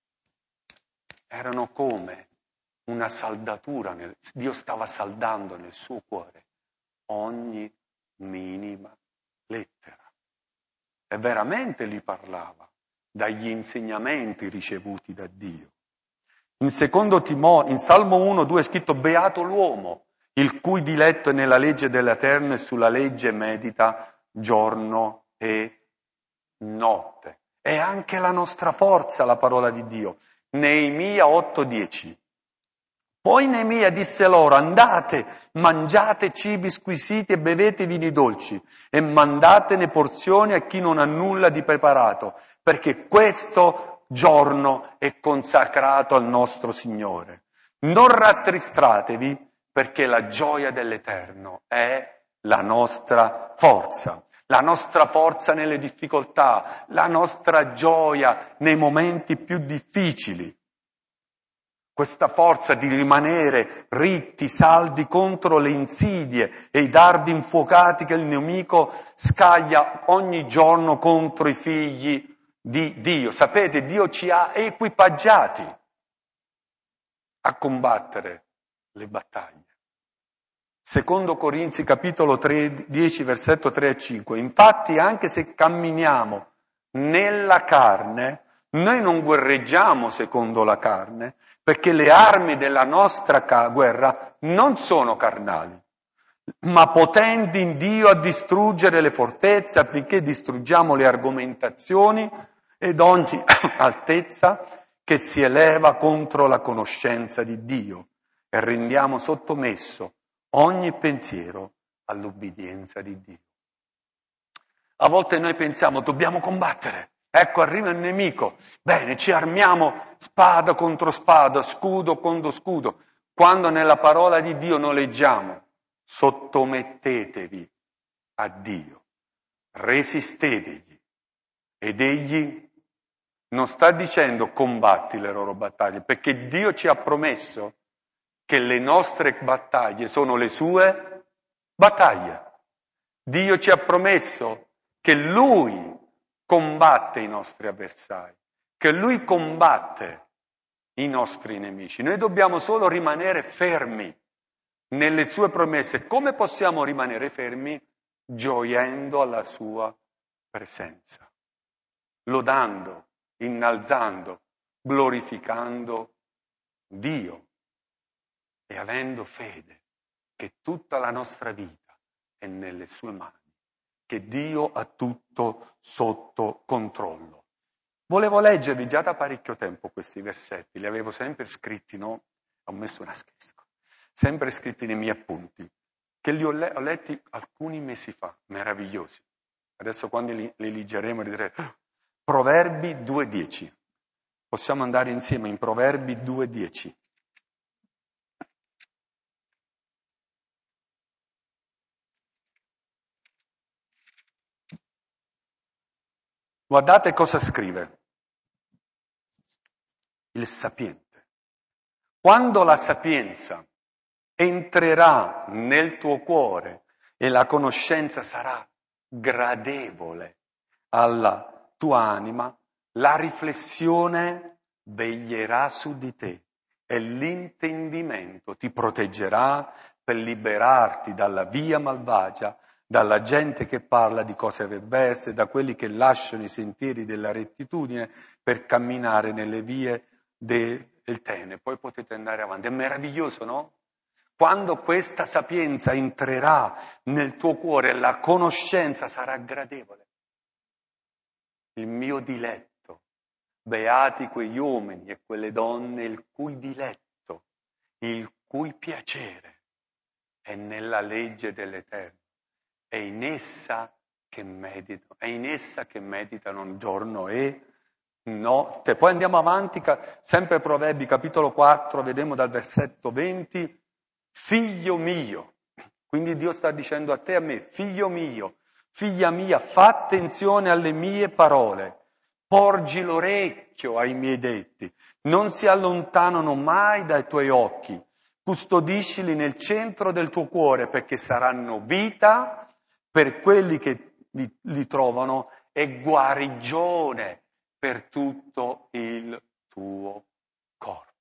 erano come una saldatura, Dio stava saldando nel suo cuore ogni minima lettera. E veramente gli parlava dagli insegnamenti ricevuti da Dio. In Salmo 1:2 è scritto: beato l'uomo, il cui diletto è nella legge dell'Eterno e sulla legge medita giorno e notte. È anche la nostra forza la parola di Dio. Neemia 8:10. Poi Neemia disse loro: andate, mangiate cibi squisiti e bevete vini dolci e mandatene porzioni a chi non ha nulla di preparato, perché questo giorno è consacrato al nostro Signore. Non rattristatevi, perché la gioia dell'Eterno è la nostra forza. La nostra forza nelle difficoltà, la nostra gioia nei momenti più difficili. questa forza di rimanere ritti, saldi contro le insidie e i dardi infuocati che il nemico scaglia ogni giorno contro i figli di Dio. Sapete, Dio ci ha equipaggiati a combattere le battaglie. Secondo Corinzi capitolo 10 versetto 3 e 5. Infatti anche se camminiamo nella carne, noi non guerreggiamo secondo la carne, perché le armi della nostra guerra non sono carnali, ma potenti in Dio a distruggere le fortezze affinché distruggiamo le argomentazioni ed ogni altezza che si eleva contro la conoscenza di Dio e rendiamo sottomesso ogni pensiero all'ubbidienza di Dio. A volte noi pensiamo, dobbiamo combattere. Ecco, arriva il nemico. Bene, ci armiamo spada contro spada, scudo contro scudo. Quando nella parola di Dio noi leggiamo, sottomettetevi a Dio, resistetegli. Ed egli non sta dicendo combatti le loro battaglie, perché Dio ci ha promesso che le nostre battaglie sono le sue battaglie. Dio ci ha promesso che Lui combatte i nostri avversari, che Lui combatte i nostri nemici. Noi dobbiamo solo rimanere fermi nelle sue promesse. Come possiamo rimanere fermi? Gioendo alla sua presenza, lodando, innalzando, glorificando Dio e avendo fede che tutta la nostra vita è nelle sue mani, che Dio ha tutto sotto controllo. Volevo leggervi già da parecchio tempo questi versetti, li avevo sempre scritti, no? Ho messo un asterisco, sempre scritti nei miei appunti, che li ho letti alcuni mesi fa, meravigliosi. Adesso quando li leggeremo direte, Proverbi 2,10. Possiamo andare insieme in Proverbi 2,10. Guardate cosa scrive il sapiente. Quando la sapienza entrerà nel tuo cuore e la conoscenza sarà gradevole alla tua anima, la riflessione veglierà su di te e l'intendimento ti proteggerà per liberarti dalla via malvagia, dalla gente che parla di cose perverse, da quelli che lasciano i sentieri della rettitudine per camminare nelle vie del Tene. Poi potete andare avanti. È meraviglioso, no? Quando questa sapienza entrerà nel tuo cuore, la conoscenza sarà gradevole. Il mio diletto, beati quegli uomini e quelle donne il cui diletto, il cui piacere è nella legge dell'Eterno. È in essa che meditano giorno e notte. Poi andiamo avanti, sempre Proverbi capitolo 4, vediamo dal versetto 20, figlio mio, quindi Dio sta dicendo a te e a me, figlio mio, figlia mia, fa attenzione alle mie parole, porgi l'orecchio ai miei detti, non si allontanano mai dai tuoi occhi, custodiscili nel centro del tuo cuore perché saranno vita per quelli che li trovano e guarigione per tutto il tuo corpo.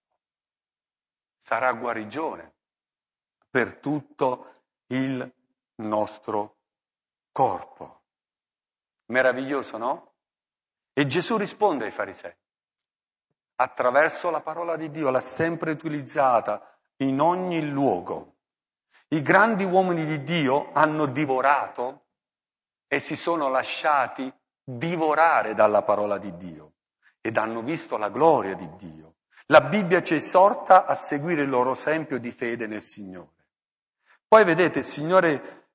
Sarà guarigione per tutto il nostro corpo. Meraviglioso, no? E Gesù risponde ai farisei. Attraverso la parola di Dio l'ha sempre utilizzata in ogni luogo. I grandi uomini di Dio hanno divorato e si sono lasciati divorare dalla parola di Dio ed hanno visto la gloria di Dio. La Bibbia ci esorta a seguire il loro esempio di fede nel Signore. Poi vedete, il Signore,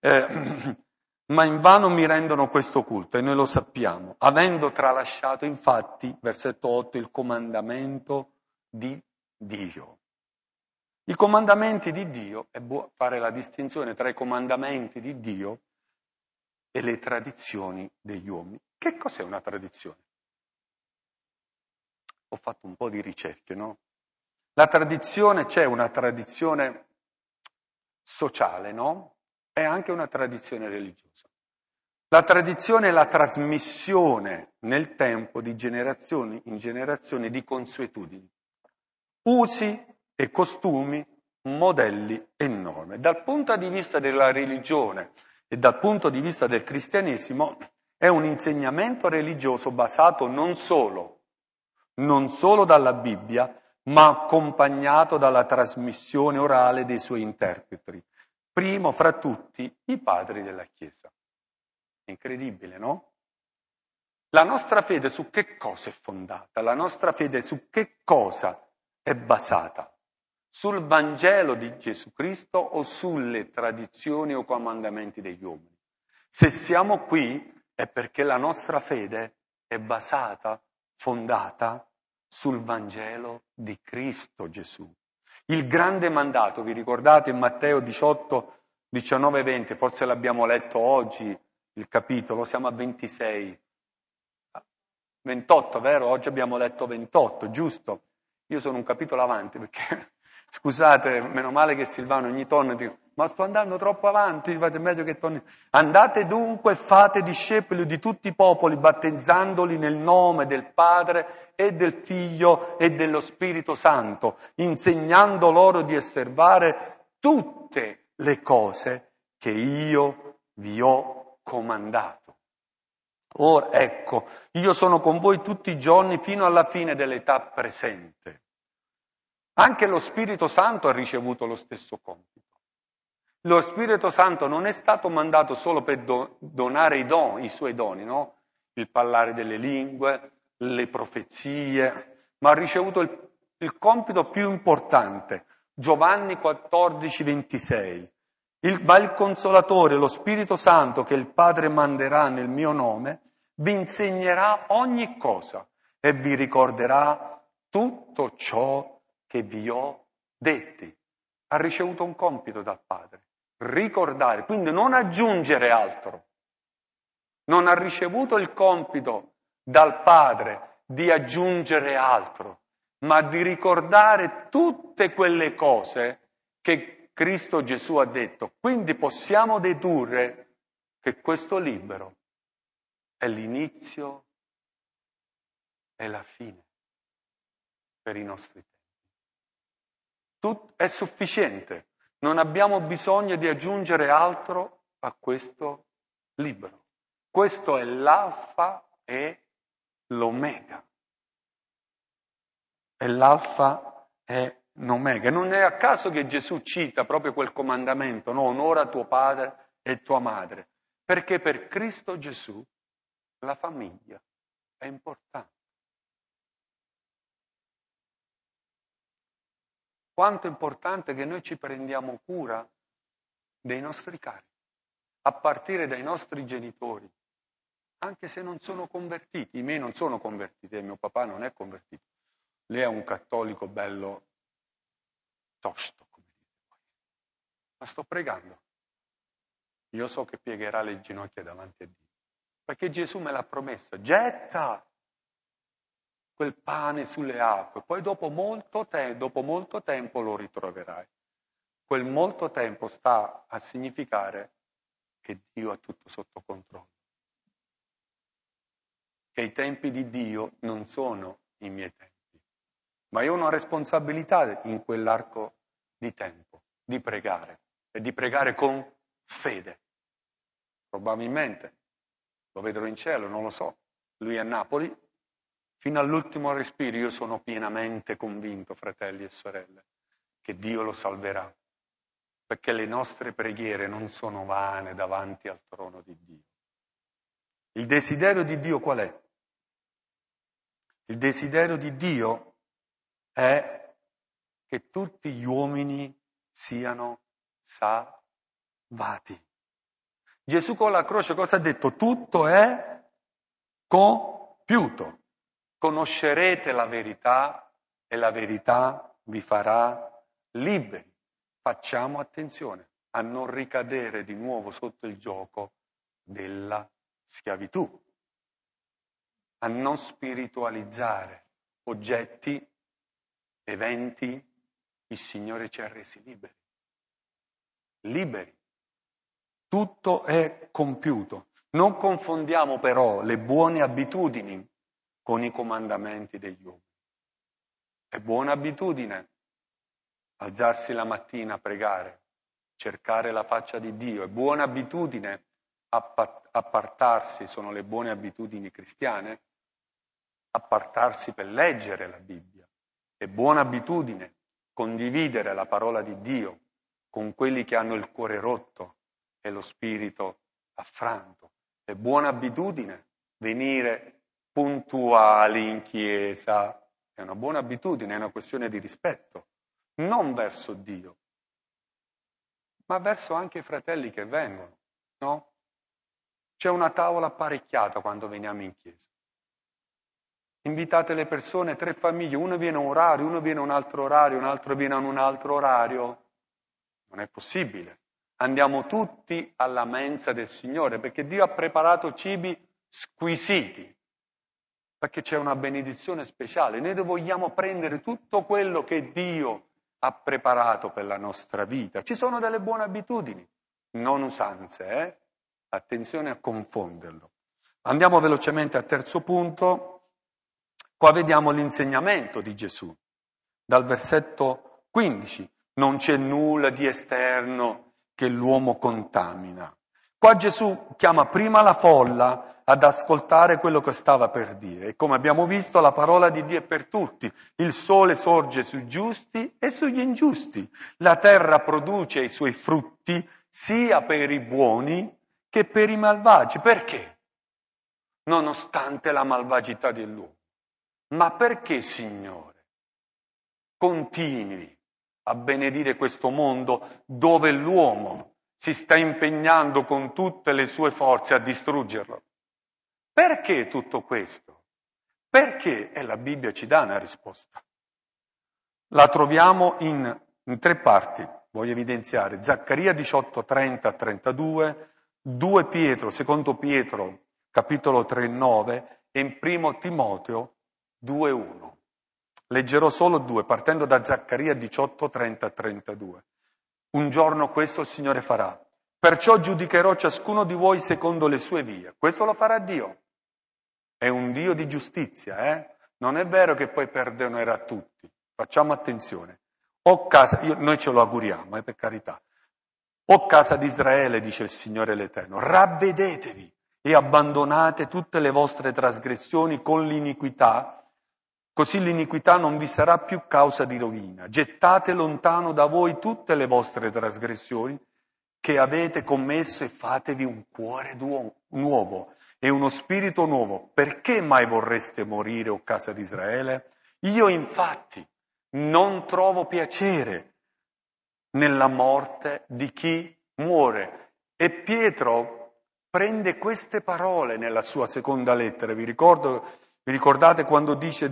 ma invano mi rendono questo culto, e noi lo sappiamo, avendo tralasciato infatti, versetto 8, il comandamento di Dio. I comandamenti di Dio, è buono fare la distinzione tra i comandamenti di Dio e le tradizioni degli uomini. Che cos'è una tradizione? Ho fatto un po' di ricerche, no? La tradizione, c'è una tradizione sociale, no? È anche una tradizione religiosa. La tradizione è la trasmissione nel tempo di generazioni in generazioni di consuetudini, usi e costumi, modelli e norme. Dal punto di vista della religione e dal punto di vista del cristianesimo è un insegnamento religioso basato non solo dalla Bibbia, ma accompagnato dalla trasmissione orale dei suoi interpreti, primo fra tutti i padri della Chiesa. È incredibile, no? La nostra fede su che cosa è fondata? La nostra fede su che cosa è basata? Sul Vangelo di Gesù Cristo o sulle tradizioni o comandamenti degli uomini? Se siamo qui è perché la nostra fede è basata, fondata sul Vangelo di Cristo Gesù. Il grande mandato, vi ricordate in Matteo 18, 19, 20, forse l'abbiamo letto oggi il capitolo, siamo a 26. 28, vero? Oggi abbiamo letto 28, giusto? Io sono un capitolo avanti perché, scusate, meno male che Silvano ogni tonno dice, ma sto andando troppo avanti, fate meglio che torni. Andate dunque e fate discepoli di tutti i popoli, battezzandoli nel nome del Padre e del Figlio e dello Spirito Santo, insegnando loro di osservare tutte le cose che io vi ho comandato. Ora ecco, io sono con voi tutti i giorni fino alla fine dell'età presente. Anche lo Spirito Santo ha ricevuto lo stesso compito. Lo Spirito Santo non è stato mandato solo per donare i suoi doni, no? Il parlare delle lingue, le profezie, ma ha ricevuto il compito più importante. Giovanni 14, 26. Ma il Consolatore, lo Spirito Santo che il Padre manderà nel mio nome, vi insegnerà ogni cosa e vi ricorderà tutto ciò che vi ho detti. Ha ricevuto un compito dal Padre, ricordare, quindi non aggiungere altro. Non ha ricevuto il compito dal Padre di aggiungere altro, ma di ricordare tutte quelle cose che Cristo Gesù ha detto. Quindi possiamo dedurre che questo libro è l'inizio e la fine per i nostri tempi. È sufficiente, non abbiamo bisogno di aggiungere altro a questo libro. Questo è l'alfa e l'omega. È l'alfa e l'omega. Non è a caso che Gesù cita proprio quel comandamento, no? Onora tuo padre e tua madre, perché per Cristo Gesù la famiglia è importante. Quanto è importante che noi ci prendiamo cura dei nostri cari, a partire dai nostri genitori, anche se non sono convertiti. I miei non sono convertiti, mio papà non è convertito. Lei è un cattolico bello tosto, come dite. Ma sto pregando. Io so che piegherà le ginocchia davanti a Dio, perché Gesù me l'ha promesso. Getta quel pane sulle acque, poi dopo molto tempo lo ritroverai. Quel molto tempo sta a significare che Dio ha tutto sotto controllo. Che i tempi di Dio non sono i miei tempi, ma io ho una responsabilità in quell'arco di tempo, di pregare, e di pregare con fede. Probabilmente lo vedrò in cielo, non lo so. Lui è a Napoli. Fino all'ultimo respiro io sono pienamente convinto, fratelli e sorelle, che Dio lo salverà, perché le nostre preghiere non sono vane davanti al trono di Dio. Il desiderio di Dio qual è? Il desiderio di Dio è che tutti gli uomini siano salvati. Gesù con la croce cosa ha detto? Tutto è compiuto. Conoscerete la verità e la verità vi farà liberi. Facciamo attenzione a non ricadere di nuovo sotto il gioco della schiavitù, a non spiritualizzare oggetti eventi, il Signore ci ha resi liberi. Liberi. Tutto è compiuto. Non confondiamo però le buone abitudini con i comandamenti degli uomini. È buona abitudine alzarsi la mattina a pregare, cercare la faccia di Dio. È buona abitudine appartarsi, sono le buone abitudini cristiane, appartarsi per leggere la Bibbia. È buona abitudine condividere la parola di Dio con quelli che hanno il cuore rotto e lo spirito affranto. È buona abitudine venire puntuali in chiesa. È una buona abitudine, è una questione di rispetto, non verso Dio, ma verso anche i fratelli che vengono, no? C'è una tavola apparecchiata quando veniamo in chiesa. Invitate le persone, 3 famiglie, uno viene a un orario, uno viene a un altro orario, un altro viene a un altro orario. Non è possibile. Andiamo tutti alla mensa del Signore, perché Dio ha preparato cibi squisiti, perché c'è una benedizione speciale. Noi vogliamo prendere tutto quello che Dio ha preparato per la nostra vita. Ci sono delle buone abitudini, non usanze, Attenzione a confonderlo. Andiamo velocemente al terzo punto. Qua vediamo l'insegnamento di Gesù. Dal versetto 15. Non c'è nulla di esterno che l'uomo contamina. Qua Gesù chiama prima la folla ad ascoltare quello che stava per dire. E come abbiamo visto, la parola di Dio è per tutti. Il sole sorge sui giusti e sugli ingiusti. La terra produce i suoi frutti sia per i buoni che per i malvagi. Perché? Nonostante la malvagità dell'uomo. Ma perché, Signore, continui a benedire questo mondo dove l'uomo si sta impegnando con tutte le sue forze a distruggerlo? Perché tutto questo? Perché? E la Bibbia ci dà una risposta. La troviamo in 3 parti, voglio evidenziare. Zaccaria 18, 30-32, 2 Pietro, secondo Pietro, capitolo 3, 9, e in 1 Timoteo 2, 1. Leggerò solo 2, partendo da Zaccaria 18, 30-32. Un giorno questo il Signore farà. Perciò giudicherò ciascuno di voi secondo le sue vie. Questo lo farà Dio. È un Dio di giustizia, Non è vero che poi perdonerà tutti. Facciamo attenzione. Noi ce lo auguriamo, per carità. O casa di Israele, dice il Signore l'Eterno, ravvedetevi e abbandonate tutte le vostre trasgressioni con l'iniquità, così l'iniquità non vi sarà più causa di rovina. Gettate lontano da voi tutte le vostre trasgressioni che avete commesso e fatevi un cuore nuovo e uno spirito nuovo. Perché mai vorreste morire, o casa di Israele? Io infatti non trovo piacere nella morte di chi muore. E Pietro prende queste parole nella sua seconda lettera. Vi ricordate quando dice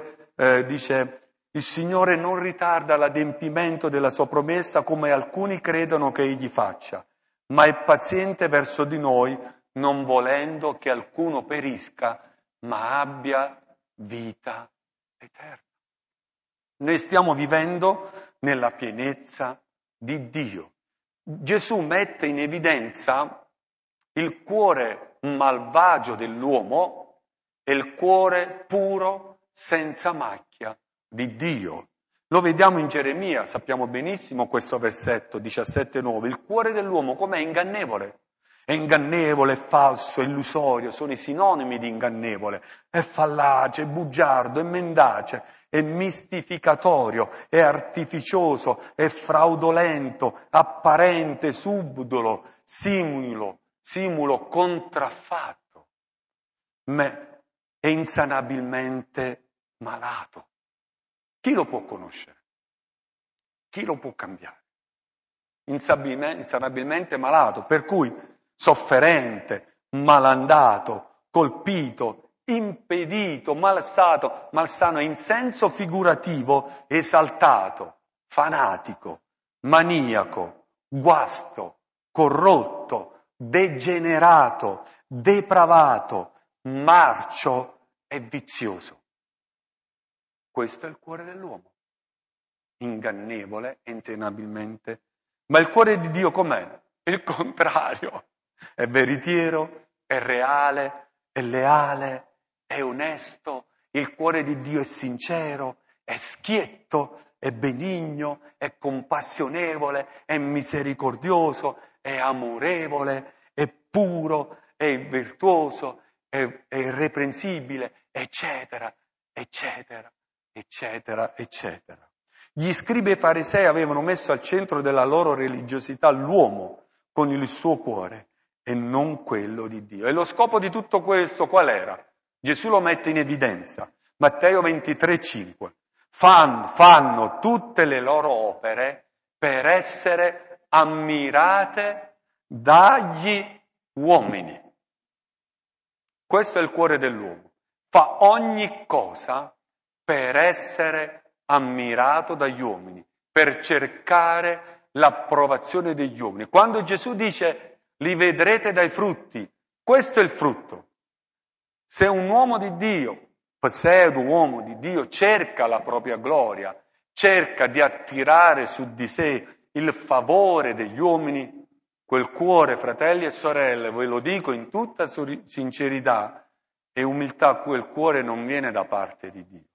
il Signore non ritarda l'adempimento della sua promessa come alcuni credono che egli faccia, ma è paziente verso di noi, non volendo che alcuno perisca, ma abbia vita eterna. Noi stiamo vivendo nella pienezza di Dio. Gesù mette in evidenza il cuore malvagio dell'uomo e il cuore puro, senza macchia, di Dio. Lo vediamo in Geremia, sappiamo benissimo questo versetto 17,9. Il cuore dell'uomo com'è? Ingannevole. È ingannevole, è falso, è illusorio, sono i sinonimi di ingannevole. È fallace, è bugiardo, è mendace, è mistificatorio, è artificioso, è fraudolento, apparente, subdolo, simulo, contraffatto, ma è insanabilmente malato. Chi lo può conoscere? Chi lo può cambiare? Insanabilmente malato, per cui sofferente, malandato, colpito, impedito, malsano in senso figurativo, esaltato, fanatico, maniaco, guasto, corrotto, degenerato, depravato, marcio e vizioso. Questo è il cuore dell'uomo. ingannevole, insenabilmente. Ma il cuore di Dio com'è? Il contrario. È veritiero, è reale, è leale, è onesto. Il cuore di Dio è sincero, è schietto, è benigno, è compassionevole, è misericordioso, è amorevole, è puro, è virtuoso, è irreprensibile, eccetera, eccetera, eccetera, eccetera. Gli scribi e farisei avevano messo al centro della loro religiosità l'uomo con il suo cuore e non quello di Dio. E lo scopo di tutto questo qual era? Gesù lo mette in evidenza. Matteo 23,5. Fanno tutte le loro opere per essere ammirate dagli uomini. Questo è il cuore dell'uomo. Fa ogni cosa per essere ammirato dagli uomini, per cercare l'approvazione degli uomini. Quando Gesù dice li vedrete dai frutti, questo è il frutto. Se un uomo di Dio, pseudo uomo di Dio, cerca la propria gloria, cerca di attirare su di sé il favore degli uomini, quel cuore, fratelli e sorelle, ve lo dico in tutta sincerità e umiltà, quel cuore non viene da parte di Dio.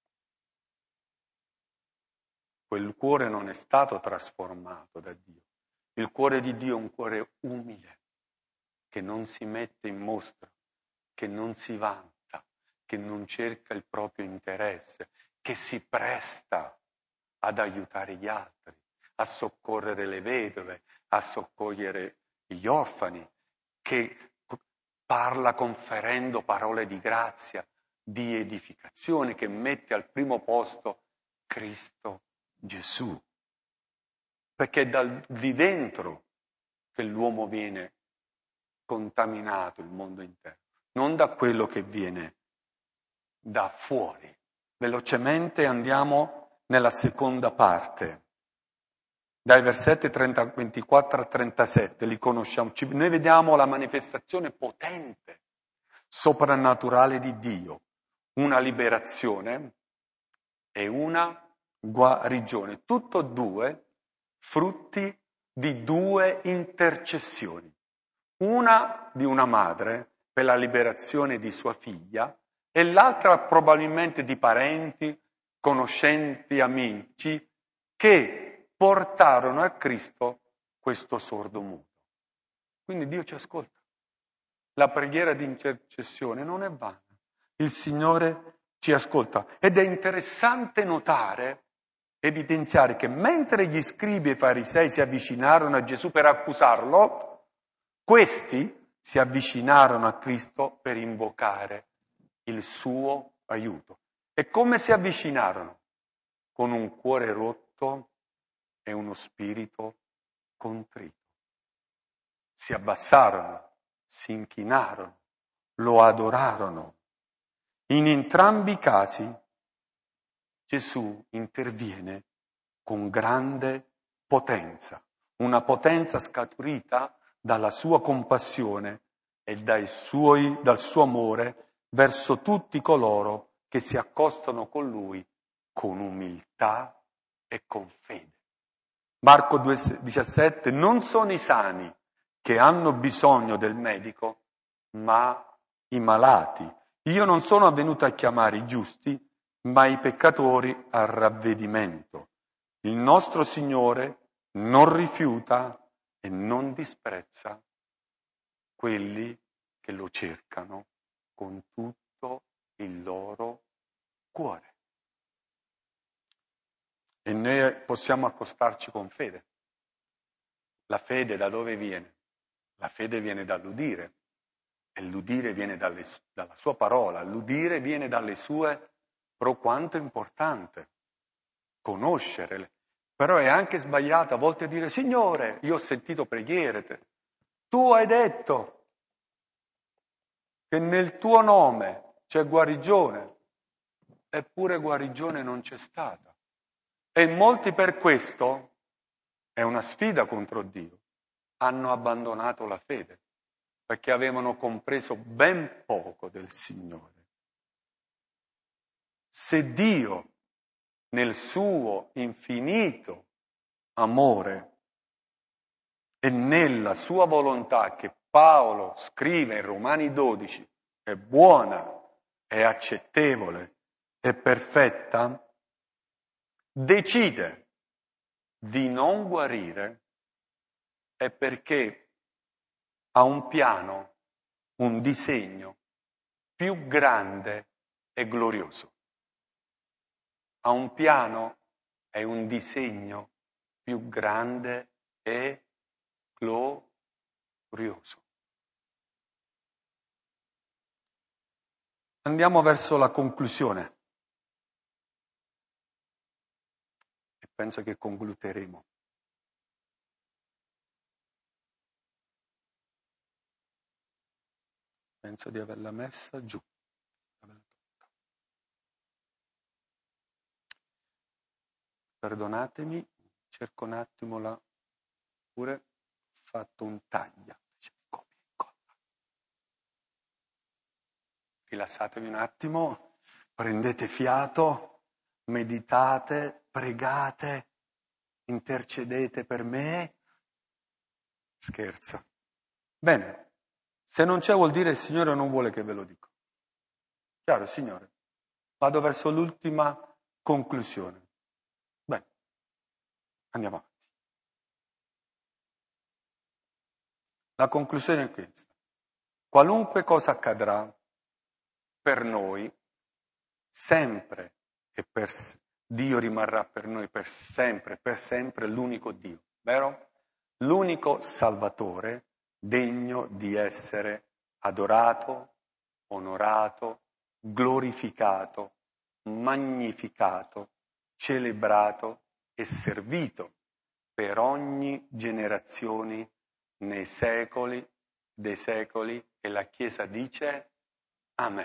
Quel cuore non è stato trasformato da Dio. Il cuore di Dio è un cuore umile, che non si mette in mostra, che non si vanta, che non cerca il proprio interesse, che si presta ad aiutare gli altri, a soccorrere le vedove, a soccorrere gli orfani, che parla conferendo parole di grazia, di edificazione, che mette al primo posto Cristo Gesù. Perché è da lì dentro che l'uomo viene contaminato, il mondo interno, non da quello che viene da fuori. Velocemente andiamo nella seconda parte, dai versetti 24 a 37, li conosciamo. Noi vediamo la manifestazione potente, soprannaturale di Dio, una liberazione e una guarigione, tutto due frutti di due intercessioni. Una di una madre per la liberazione di sua figlia e l'altra probabilmente di parenti, conoscenti, amici, che portarono a Cristo questo sordo muto. Quindi Dio ci ascolta. La preghiera di intercessione non è vana. Il Signore ci ascolta. Ed è interessante notare, evidenziare che mentre gli scribi e i farisei si avvicinarono a Gesù per accusarlo, questi si avvicinarono a Cristo per invocare il suo aiuto. E come si avvicinarono? Con un cuore rotto e uno spirito contrito. Si abbassarono, si inchinarono, lo adorarono. In entrambi i casi Gesù interviene con grande potenza, una potenza scaturita dalla sua compassione e dal suo amore verso tutti coloro che si accostano con lui con umiltà e con fede. Marco 2,17, non sono i sani che hanno bisogno del medico, ma i malati. Io non sono venuto a chiamare i giusti, ma i peccatori al ravvedimento. Il nostro Signore non rifiuta e non disprezza quelli che lo cercano con tutto il loro cuore. E noi possiamo accostarci con fede. La fede da dove viene? La fede viene dall'udire e l'udire viene dalla sua parola, l'udire viene dalle sue, però quanto è importante conoscere. Però è anche sbagliato a volte dire, Signore, io ho sentito preghiere, tu hai detto che nel tuo nome c'è guarigione, eppure guarigione non c'è stata. E molti per questo, è una sfida contro Dio, hanno abbandonato la fede, perché avevano compreso ben poco del Signore. Se Dio nel suo infinito amore e nella sua volontà che Paolo scrive in Romani 12, è buona, è accettevole, è perfetta, decide di non guarire, è perché ha un piano, un disegno più grande e glorioso. Ha un piano e un disegno più grande e glorioso. Andiamo verso la conclusione e penso che concluderemo. Penso di averla messa giù. Perdonatemi, cerco un attimo la... Pure ho fatto un taglia. Copia e incolla. Rilassatevi un attimo, prendete fiato, meditate, pregate, intercedete per me. Scherzo. Bene, se non c'è vuol dire il Signore non vuole che ve lo dico. Chiaro, Signore? Vado verso l'ultima conclusione. Bene, andiamo avanti. La conclusione è questa. Qualunque cosa accadrà per noi, sempre e per Dio rimarrà per noi per sempre l'unico Dio, vero? L'unico Salvatore degno di essere adorato, onorato, glorificato, magnificato, celebrato e servito per ogni generazione nei secoli dei secoli, e la Chiesa dice Amen.